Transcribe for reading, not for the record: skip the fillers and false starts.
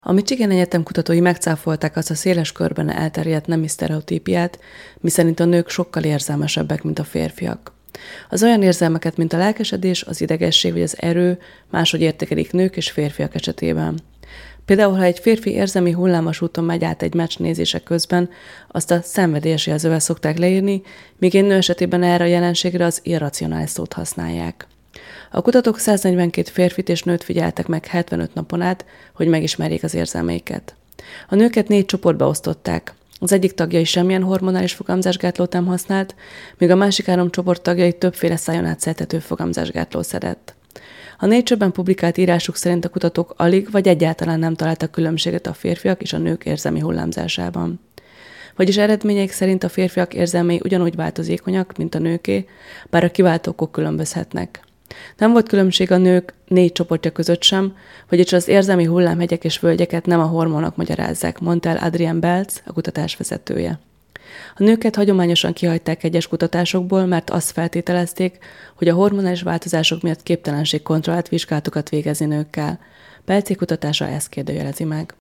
A Michigan Egyetem kutatói megcáfolták azt a széles körben elterjedt nemi sztereotípiát, miszerint a nők sokkal érzelmesebbek, mint a férfiak. Az olyan érzelmeket, mint a lelkesedés, az idegesség vagy az erő máshogy értékelik nők és férfiak esetében. Például, ha egy férfi érzelmi hullámos úton megy át egy meccs nézése közben, azt a szenvedélyes jelzővel szokták leírni, míg egy nő esetében erre a jelenségre az irracionális szót használják. A kutatók 142 férfit és nőt figyeltek meg 75 napon át, hogy megismerjék az érzelmeiket. A nőket 4 csoportba osztották. Az egyik tagjai semmilyen hormonális fogamzásgátlót nem használt, míg a másik 3 csoport tagjai többféle szájon átszedhető fogamzásgátlót szedett. A Nature-ben publikált írásuk szerint a kutatók alig vagy egyáltalán nem találtak különbséget a férfiak és a nők érzelmi hullámzásában. Vagyis eredményeik szerint a férfiak érzelmei ugyanúgy változékonyak, mint a nőké, bár a kiváltó okok különbözhetnek. Nem volt különbség a nők 4 csoportja között sem, vagyis az érzelmi hullámhegyek és völgyeket nem a hormonok magyarázzák, mondta el Adrienne Belz, a kutatás vezetője. A nőket hagyományosan kihagyták egyes kutatásokból, mert azt feltételezték, hogy a hormonális változások miatt képtelenség kontrollált vizsgálatokat végezni nőkkel. Belzé kutatása ezt kérdőjelezi meg.